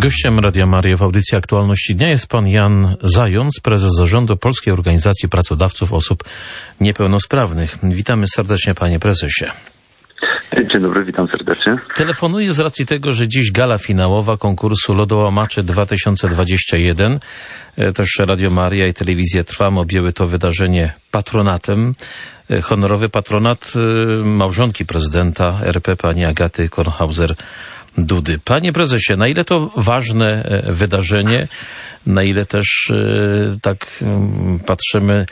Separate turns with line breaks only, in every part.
Gościem Radia Maria w audycji Aktualności Dnia jest pan Jan Zając, prezes zarządu Polskiej Organizacji Pracodawców Osób Niepełnosprawnych. Witamy serdecznie, panie prezesie.
Dzień dobry, witam serdecznie.
Telefonuję z racji tego, że dziś gala finałowa konkursu Lodołamacze 2021. Też Radio Maria i Telewizja Trwam objęły to wydarzenie patronatem. Honorowy patronat małżonki prezydenta RP pani Agaty Kornhauser-Dudy. Panie prezesie, na ile to ważne wydarzenie, na ile też tak patrzymy,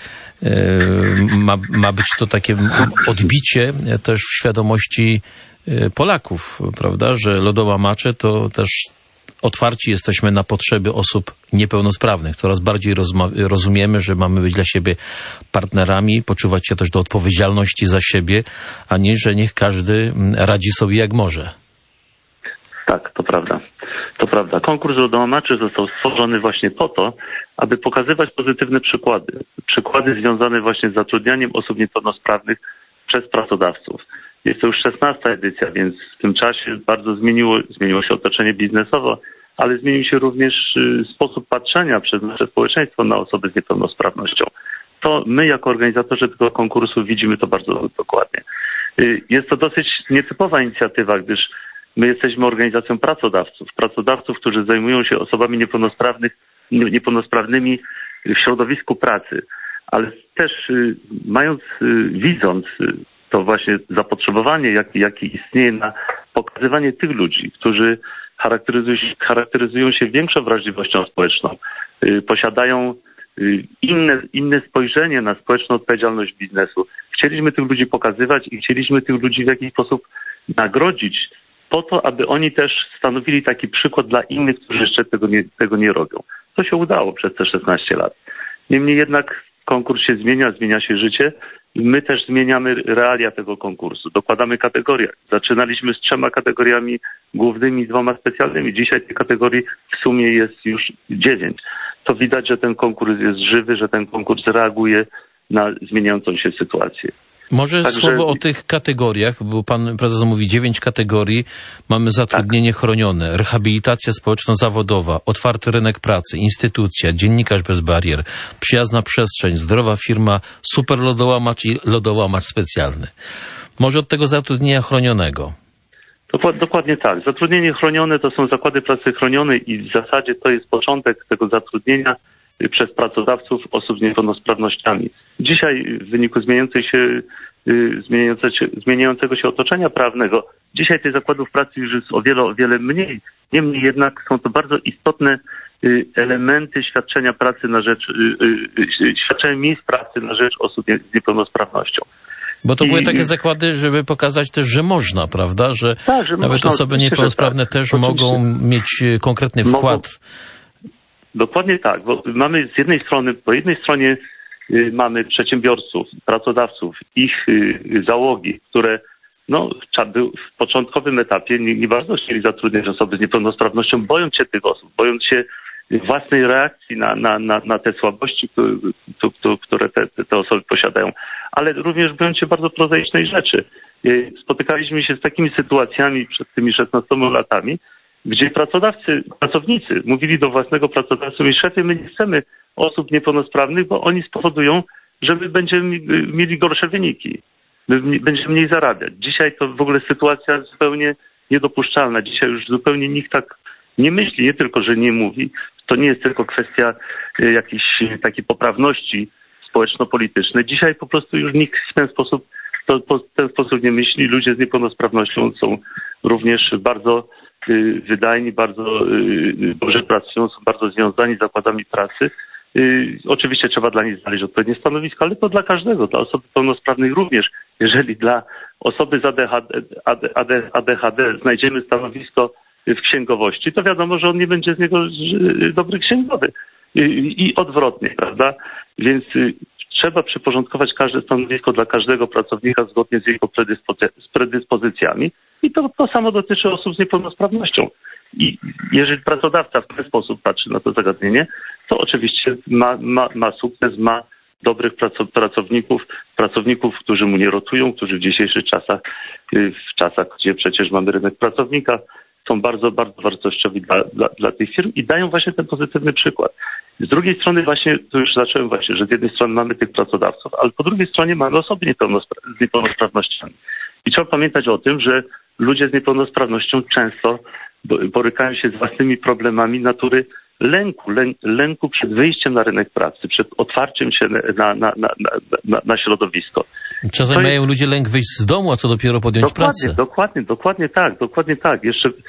ma być to takie odbicie też w świadomości Polaków, prawda, że lodołamacze to też otwarci jesteśmy na potrzeby osób niepełnosprawnych. Coraz bardziej rozumiemy, że mamy być dla siebie partnerami, poczuwać się też do odpowiedzialności za siebie, a nie, że niech każdy radzi sobie jak może.
Tak, to prawda. To prawda. Konkurs lodołamaczy został stworzony właśnie po to, aby pokazywać pozytywne przykłady. Przykłady związane właśnie z zatrudnianiem osób niepełnosprawnych przez pracodawców. Jest to już 16. edycja, więc w tym czasie bardzo zmieniło się otoczenie biznesowe, ale zmienił się również sposób patrzenia przez nasze społeczeństwo na osoby z niepełnosprawnością. To my jako organizatorzy tego konkursu widzimy to bardzo dokładnie. Jest to dosyć nietypowa inicjatywa, gdyż my jesteśmy organizacją pracodawców, którzy zajmują się osobami niepełnosprawnymi w środowisku pracy, ale też widząc to właśnie zapotrzebowanie, jakie istnieje na pokazywanie tych ludzi, którzy charakteryzują się większą wrażliwością społeczną, posiadają inne spojrzenie na społeczną odpowiedzialność biznesu. Chcieliśmy tych ludzi pokazywać i chcieliśmy tych ludzi w jakiś sposób nagrodzić po to, aby oni też stanowili taki przykład dla innych, którzy jeszcze tego nie robią. To się udało przez te 16 lat. Niemniej jednak konkurs się zmienia się życie i my też zmieniamy realia tego konkursu. Dokładamy kategorie. Zaczynaliśmy z 3 kategoriami głównymi, 2 specjalnymi. Dzisiaj tych kategorii w sumie jest już 9. To widać, że ten konkurs jest żywy, że ten konkurs reaguje na zmieniającą się sytuację.
Może słowo o tych kategoriach, bo pan prezes mówi 9 kategorii. Mamy zatrudnienie chronione, rehabilitacja społeczno-zawodowa, otwarty rynek pracy, instytucja, dziennikarz bez barier, przyjazna przestrzeń, zdrowa firma, super lodołamacz i lodołamacz specjalny. Może od tego zatrudnienia chronionego.
Dokładnie tak. Zatrudnienie chronione to są zakłady pracy chronione i w zasadzie to jest początek tego zatrudnienia przez pracodawców osób z niepełnosprawnościami. Dzisiaj w wyniku zmieniającego się otoczenia prawnego, dzisiaj tych zakładów pracy już jest o wiele mniej. Niemniej jednak są to bardzo istotne elementy świadczenia pracy na rzecz, świadczenia miejsc pracy na rzecz osób z niepełnosprawnością.
Bo to były takie zakłady, żeby pokazać też, że można, prawda? Że nawet osoby niepełnosprawne też mogą mieć konkretny wkład.
Dokładnie tak, bo mamy po jednej stronie mamy przedsiębiorców, pracodawców, ich załogi, które w początkowym etapie nie bardzo chcieli zatrudniać osoby z niepełnosprawnością, bojąc się tych osób, bojąc się własnej reakcji na te słabości, które te osoby posiadają, ale również bojąc się bardzo prozaicznej rzeczy. Spotykaliśmy się z takimi sytuacjami przed tymi 16 latami, gdzie pracownicy mówili do własnego pracodawcy: szefie, my nie chcemy osób niepełnosprawnych, bo oni spowodują, że my będziemy mieli gorsze wyniki. My będziemy mniej zarabiać. Dzisiaj to w ogóle sytuacja zupełnie niedopuszczalna. Dzisiaj już zupełnie nikt tak nie myśli, nie tylko, że nie mówi. To nie jest tylko kwestia jakiejś takiej poprawności społeczno-politycznej. Dzisiaj po prostu już nikt w ten sposób nie myśli. Ludzie z niepełnosprawnością są również bardzo wydajni, bardzo dobrze pracują, są bardzo związani z zakładami pracy. Oczywiście trzeba dla nich znaleźć odpowiednie stanowisko, ale to dla każdego, dla osoby pełnosprawnej również. Jeżeli dla osoby z ADHD znajdziemy stanowisko w księgowości, to wiadomo, że on nie będzie z niego dobry księgowy. I odwrotnie, prawda? Więc trzeba przyporządkować każde stanowisko dla każdego pracownika zgodnie z jego predyspozycjami. I to samo dotyczy osób z niepełnosprawnością. I jeżeli pracodawca w ten sposób patrzy na to zagadnienie, to oczywiście ma sukces, ma dobrych pracowników, którzy mu nie rotują, którzy w dzisiejszych czasach, gdzie przecież mamy rynek pracownika, są bardzo, bardzo wartościowi dla tych firm i dają właśnie ten pozytywny przykład. Z drugiej strony właśnie, to już zacząłem właśnie, że z jednej strony mamy tych pracodawców, ale po drugiej stronie mamy osoby z niepełnosprawnościami. I trzeba pamiętać o tym, że ludzie z niepełnosprawnością często borykają się z własnymi problemami natury lęku przed wyjściem na rynek pracy, przed otwarciem się na środowisko.
Czasem mają ludzie lęk wyjść z domu, a co dopiero podjąć pracę.
Dokładnie tak.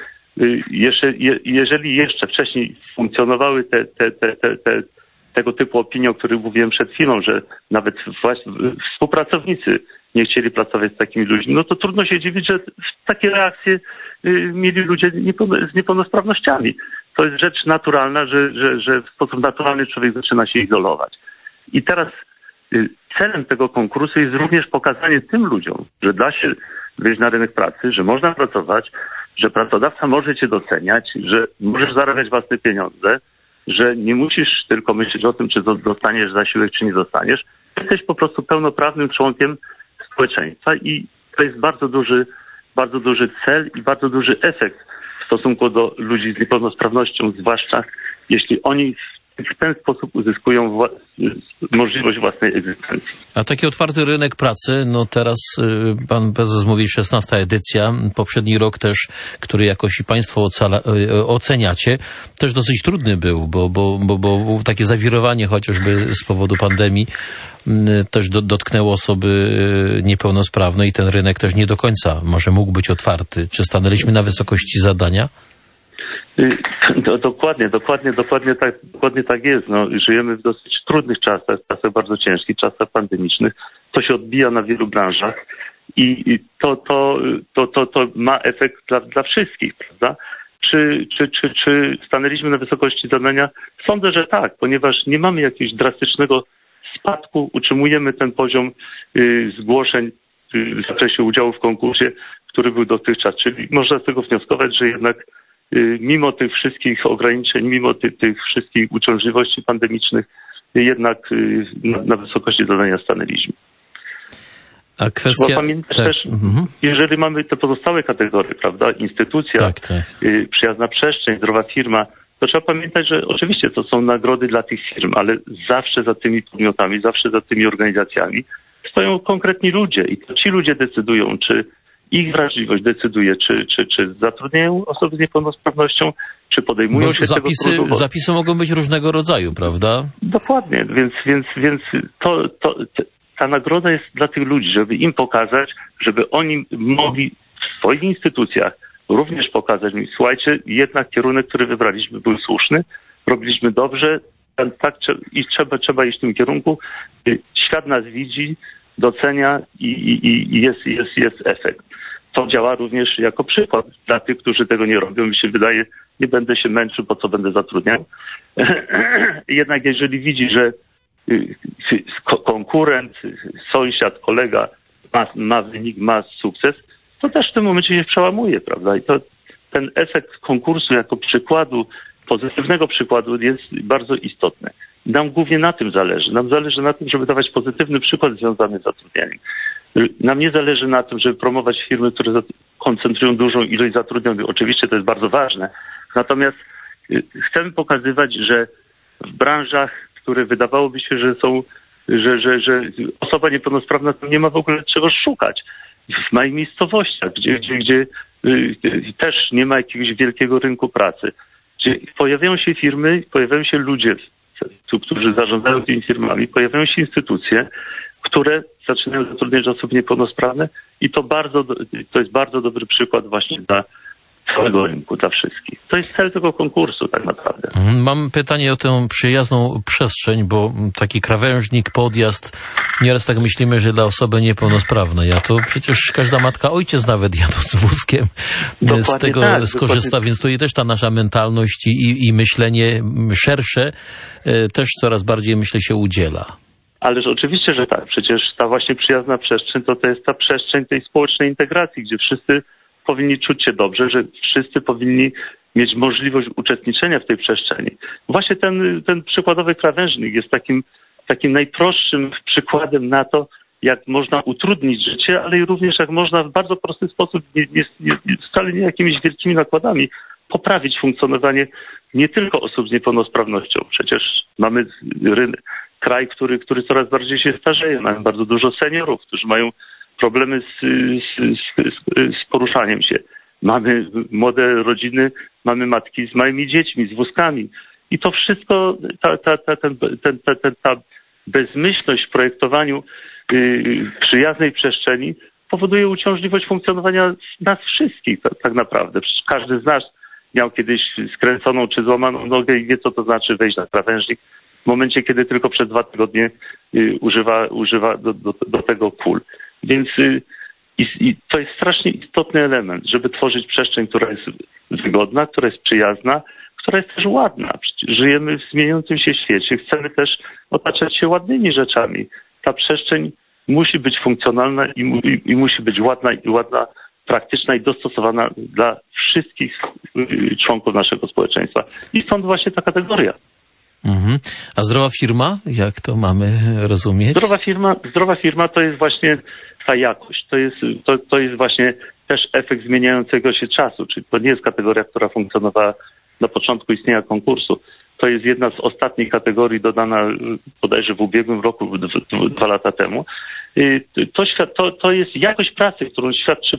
Jeżeli jeszcze wcześniej funkcjonowały tego typu opinie, o których mówiłem przed chwilą, że nawet współpracownicy nie chcieli pracować z takimi ludźmi, no to trudno się dziwić, że takie reakcje mieli ludzie z niepełnosprawnościami. To jest rzecz naturalna, że w sposób naturalny człowiek zaczyna się izolować. I teraz celem tego konkursu jest również pokazanie tym ludziom, że da się wyjść na rynek pracy, że można pracować, że pracodawca może cię doceniać, że możesz zarabiać własne pieniądze, że nie musisz tylko myśleć o tym, czy dostaniesz zasiłek, czy nie dostaniesz. Jesteś po prostu pełnoprawnym członkiem społeczeństwa i to jest bardzo duży cel i bardzo duży efekt w stosunku do ludzi z niepełnosprawnością, zwłaszcza jeśli oni w ten sposób uzyskują możliwość własnej egzystencji.
A taki otwarty rynek pracy, no teraz pan prezes mówi 16. edycja, poprzedni rok też, który jakoś i państwo oceniacie, też dosyć trudny był, bo takie zawirowanie chociażby z powodu pandemii też dotknęło osoby niepełnosprawne i ten rynek też nie do końca może mógł być otwarty. Czy stanęliśmy na wysokości zadania?
Dokładnie tak jest. No, żyjemy w dosyć trudnych czasach bardzo ciężkich, czasach pandemicznych. To się odbija na wielu branżach i to ma efekt dla wszystkich, prawda? Czy stanęliśmy na wysokości zadania? Sądzę, że tak, ponieważ nie mamy jakiegoś drastycznego spadku, utrzymujemy ten poziom zgłoszeń w zakresie udziału w konkursie, który był dotychczas. Czyli można z tego wnioskować, że jednak mimo tych wszystkich ograniczeń, mimo tych wszystkich uciążliwości pandemicznych, jednak na wysokości zadania stanęliśmy.
A kwestia...
Trzeba pamiętać też, jeżeli mamy te pozostałe kategorie, prawda, instytucja, przyjazna przestrzeń, zdrowa firma, to trzeba pamiętać, że oczywiście to są nagrody dla tych firm, ale zawsze za tymi podmiotami, zawsze za tymi organizacjami stoją konkretni ludzie i to ci ludzie decydują, czy ich wrażliwość decyduje, czy zatrudniają osoby z niepełnosprawnością, czy podejmują się tego trudu.
Zapisy mogą być różnego rodzaju, prawda?
Dokładnie, więc ta nagroda jest dla tych ludzi, żeby im pokazać, żeby oni mogli w swoich instytucjach również pokazać mi, słuchajcie, jednak kierunek, który wybraliśmy, był słuszny, robiliśmy dobrze, tak i trzeba iść w tym kierunku. Świat nas widzi, docenia i jest efekt. To działa również jako przykład dla tych, którzy tego nie robią. Mi się wydaje, nie będę się męczył, po co będę zatrudniał. Jednak jeżeli widzi, że konkurent, sąsiad, kolega ma wynik, ma sukces, to też w tym momencie się przełamuje, prawda? I to ten efekt konkursu jako przykładu, pozytywnego przykładu jest bardzo istotny. Nam głównie na tym zależy. Nam zależy na tym, żeby dawać pozytywny przykład związany z zatrudnieniem. Nam nie zależy na tym, żeby promować firmy, które koncentrują dużą ilość zatrudnionych. Oczywiście to jest bardzo ważne. Natomiast chcemy pokazywać, że w branżach, które wydawałoby się, że są, że osoba niepełnosprawna tam nie ma w ogóle czego szukać. W małych miejscowościach, gdzie też nie ma jakiegoś wielkiego rynku pracy, gdzie pojawiają się firmy, pojawiają się ludzie, którzy zarządzają tymi firmami, pojawiają się instytucje, które zaczynają zatrudniać osoby niepełnosprawne i to jest bardzo dobry przykład właśnie dla całego rynku, dla wszystkich. To jest cel tego konkursu tak naprawdę.
Mam pytanie o tę przyjazną przestrzeń, bo taki krawężnik, podjazd, nieraz tak myślimy, że dla osoby niepełnosprawnej, a to przecież każda matka, ojciec nawet jadąc wózkiem z tego skorzysta, więc tutaj też ta nasza mentalność i myślenie szersze też coraz bardziej, myślę, się udziela.
Ależ oczywiście, że tak. Przecież ta właśnie przyjazna przestrzeń to jest ta przestrzeń tej społecznej integracji, gdzie wszyscy powinni czuć się dobrze, że wszyscy powinni mieć możliwość uczestniczenia w tej przestrzeni. Właśnie ten przykładowy krawężnik jest takim najprostszym przykładem na to, jak można utrudnić życie, ale i również jak można w bardzo prosty sposób, wcale nie jakimiś wielkimi nakładami, poprawić funkcjonowanie nie tylko osób z niepełnosprawnością. Przecież mamy kraj, który coraz bardziej się starzeje. Mamy bardzo dużo seniorów, którzy mają problemy z poruszaniem się. Mamy młode rodziny, mamy matki z małymi dziećmi, z wózkami. I to wszystko, ta bezmyślność w projektowaniu przyjaznej przestrzeni powoduje uciążliwość funkcjonowania nas wszystkich tak naprawdę. Przecież każdy z nas miał kiedyś skręconą czy złamaną nogę i wie, co to znaczy wejść na krawężnik w momencie, kiedy tylko przez 2 tygodnie używa do tego pól. Więc i to jest strasznie istotny element, żeby tworzyć przestrzeń, która jest wygodna, która jest przyjazna, która jest też ładna. Przecież żyjemy w zmieniającym się świecie, chcemy też otaczać się ładnymi rzeczami. Ta przestrzeń musi być funkcjonalna i musi być ładna, praktyczna i dostosowana dla wszystkich członków naszego społeczeństwa. I stąd właśnie ta kategoria.
Mhm. A zdrowa firma? Jak to mamy rozumieć?
Zdrowa firma to jest właśnie ta jakość. To jest właśnie też efekt zmieniającego się czasu. Czyli to nie jest kategoria, która funkcjonowała na początku istnienia konkursu. To jest jedna z ostatnich kategorii dodana bodajże w ubiegłym roku, 2 lata temu. To jest jakość pracy, którą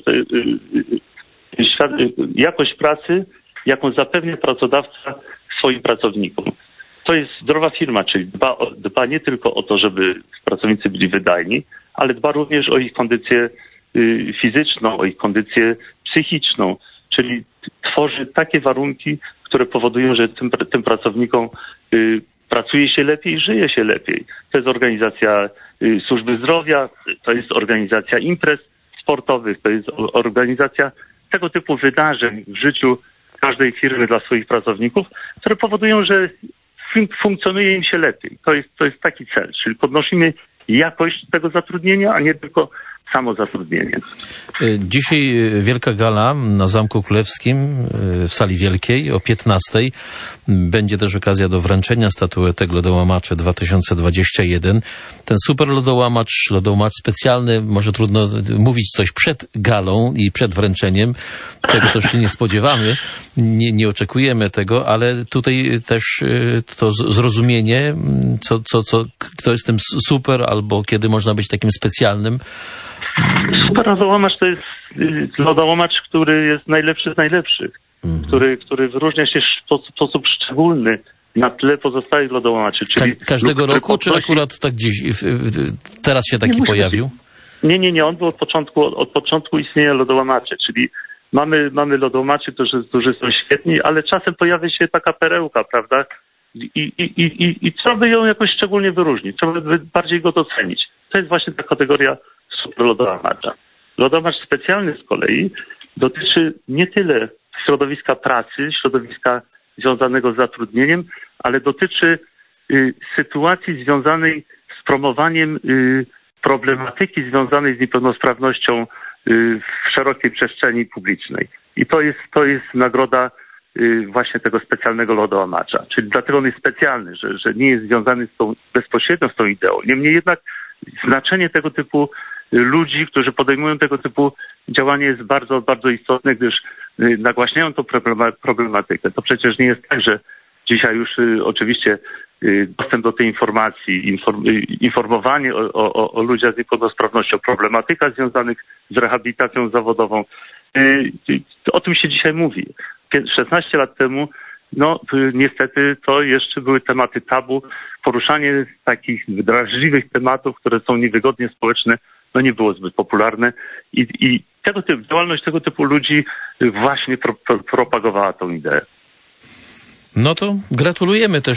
jakość pracy, jaką zapewnia pracodawca swoim pracownikom. To jest zdrowa firma, czyli dba nie tylko o to, żeby pracownicy byli wydajni, ale dba również o ich kondycję fizyczną, o ich kondycję psychiczną, czyli tworzy takie warunki, które powodują, że tym pracownikom pracuje się lepiej, żyje się lepiej. To jest organizacja służby zdrowia, to jest organizacja imprez sportowych, to jest organizacja tego typu wydarzeń w życiu każdej firmy dla swoich pracowników, które powodują, że funkcjonuje im się lepiej. To jest taki cel, czyli podnosimy jakość tego zatrudnienia, a nie tylko samo zatrudnienie.
Dzisiaj wielka gala na Zamku Królewskim w sali wielkiej o 15:00. Będzie też okazja do wręczenia statuetek Lodołamacze 2021. Ten super lodołamacz specjalny, może trudno mówić coś przed galą i przed wręczeniem. Tego też się nie spodziewamy, nie oczekujemy tego, ale tutaj też to zrozumienie, kto jest tym super albo kiedy można być takim specjalnym.
Super lodołamacz to jest lodołamacz, który jest najlepszy z najlepszych, który wyróżnia się w sposób szczególny na tle pozostałych lodołamaczy. Czyli
każdego roku, czy akurat tak dziś, teraz się taki pojawił?
Nie, on był od początku istnienia lodołamaczy, czyli mamy lodołamaczy, którzy są świetni, ale czasem pojawia się taka perełka, prawda? I trzeba by ją jakoś szczególnie wyróżnić, trzeba by bardziej go docenić. To jest właśnie ta kategoria super lodołamacza. Lodołamacz specjalny z kolei dotyczy nie tyle środowiska pracy, środowiska związanego z zatrudnieniem, ale dotyczy sytuacji związanej z promowaniem problematyki związanej z niepełnosprawnością w szerokiej przestrzeni publicznej. I to jest nagroda właśnie tego specjalnego lodołamacza. Czyli dlatego on jest specjalny, że nie jest związany bezpośrednio z tą ideą. Niemniej jednak znaczenie tego typu ludzi, którzy podejmują tego typu działanie jest bardzo, bardzo istotne, gdyż nagłaśniają tą problematykę. To przecież nie jest tak, że dzisiaj już oczywiście dostęp do tej informacji, informowanie o ludziach z niepełnosprawnością, problematyka związanych z rehabilitacją zawodową. O tym się dzisiaj mówi. 16 lat temu, niestety to jeszcze były tematy tabu. Poruszanie takich drażliwych tematów, które są niewygodnie społeczne, nie było zbyt popularne i działalność tego typu ludzi właśnie propagowała tą ideę.
No to gratulujemy też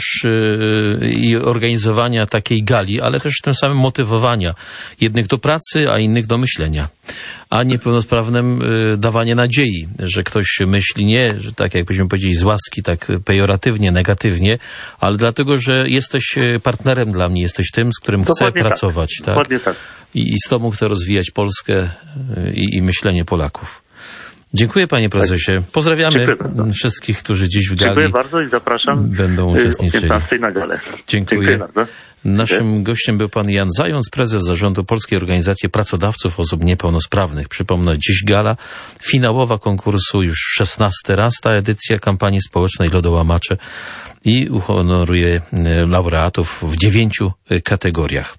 i organizowania takiej gali, ale też tym samym motywowania jednych do pracy, a innych do myślenia. A niepełnosprawnym dawanie nadziei, że ktoś myśli nie, że tak jakbyśmy powiedzieli z łaski, tak pejoratywnie, negatywnie, ale dlatego, że jesteś partnerem dla mnie, jesteś tym, z którym chcę pracować. Tak?
Dokładnie tak.
I z tobą chcę rozwijać Polskę i myślenie Polaków. Dziękuję panie prezesie. Pozdrawiamy wszystkich, którzy dziś w gali
Dziękuję bardzo i zapraszam
będą uczestniczyli.
O 15 na galę.
Dziękuję
bardzo.
Naszym gościem był pan Jan Zając, prezes zarządu Polskiej Organizacji Pracodawców Osób Niepełnosprawnych. Przypomnę, dziś gala finałowa konkursu, już 16 raz ta edycja kampanii społecznej Lodołamacze i uhonoruje laureatów w 9 kategoriach.